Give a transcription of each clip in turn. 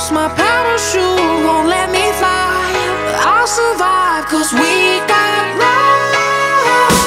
loose, my parachute won't let me fly. I'll survive, 'cause we got love.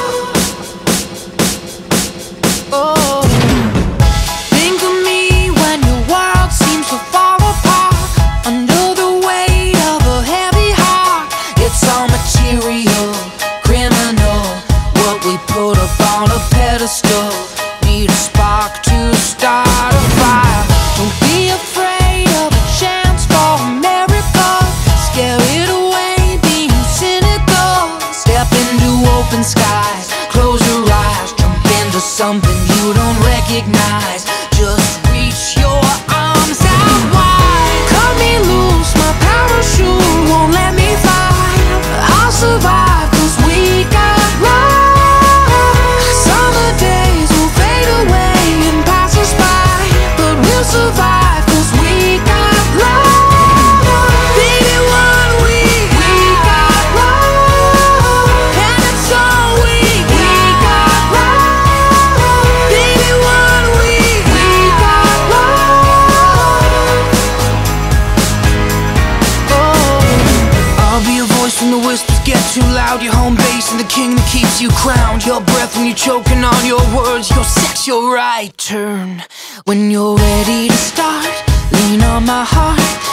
Oh, think of me when your world seems to fall apart under the weight of a heavy heart. It's all material, criminal, what we put up on a pedestal. Need a spark to start a fire. Don't be afraid of a chance for a miracle. Scare it away, being cynical. Step into open skies, close your eyes, jump into something you don't recognize. Just reach your arms out wide. Cut me loose, my parachute won't let me fly. I'll survive, 'cause we got love. Summer days will fade away and pass us by, but we'll survive, 'cause we got love. Baby, what we got love, and it's all we got love. Baby, what we got love. Oh, I'll be a voice when the whispers get too loud. Your home base and the king that keeps you crowned. Your breath when you're choking on your words. Your sex, your right turn when you're ready to start. Lean on my heart,